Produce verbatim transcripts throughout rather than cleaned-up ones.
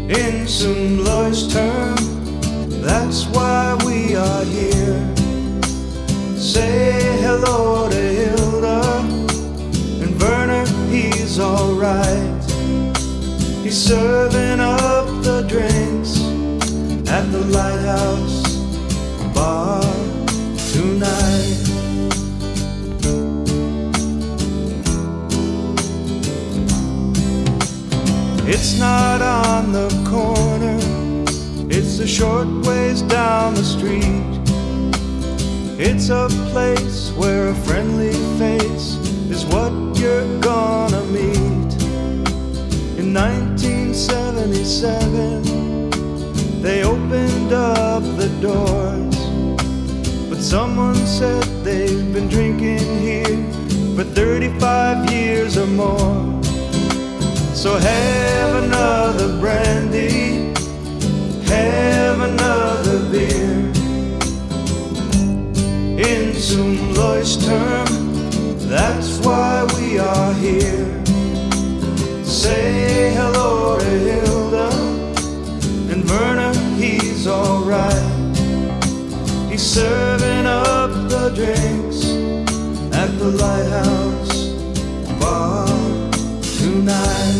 in Zum Leuchtturm. That's why we are here. Say hello to Hilda and Werner, he's alright. He's serving up the drinks at the Lighthouse Bar tonight. It's not on the corner, it's a short ways down the street. It's a place where a friendly face is what you're gonna meet. In nineteen seventy-seven, they opened up the doors, but someone said they've been drinking here for thirty-five years or more. So have another brandy, have another beer in Zum Leuchtturm. That's why we are here. Say hello to Hilda and Werner, he's alright. He's serving up the drinks at the Lighthouse Bar tonight.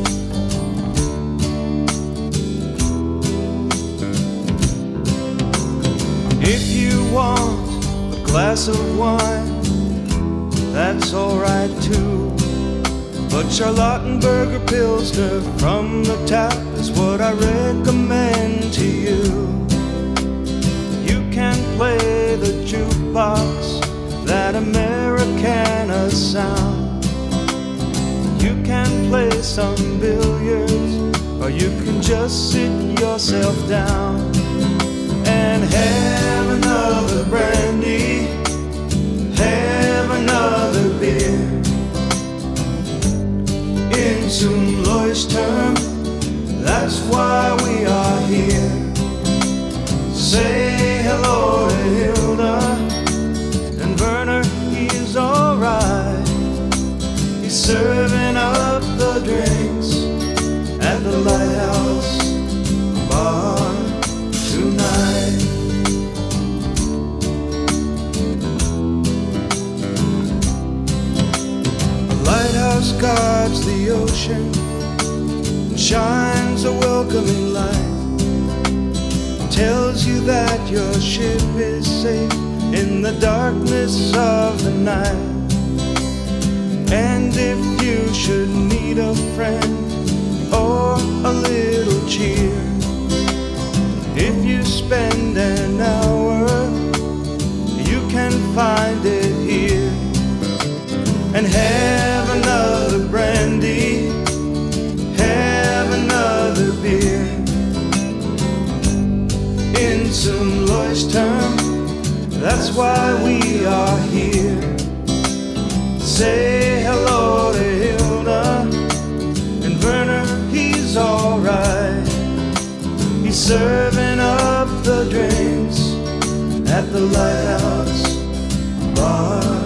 If you want a glass of wine, that's alright too, but Charlottenburger Pilsner from the tap is what I recommend to you. You can play the jukebox, that Americana sound. You can play some billiards, or you can just sit yourself down and have another brandy, have another beer in Zum Leuchtturm. That's why we are here. Say hello to Hilda and Werner, he's alright. He's serving up the drinks at the Lighthouse Bar tonight. The lighthouse guards the ocean and shines a welcoming light. Tells you that your ship is safe in the darkness of the night. And if you should need a friend or a little cheer, if you spend an hour, you can find it here. And have another brandy, have another beer in Zum Leuchtturm. That's why we are here. Say hello to Hilda and Werner, he's alright. He's serving up the drinks at the Lighthouse Bar.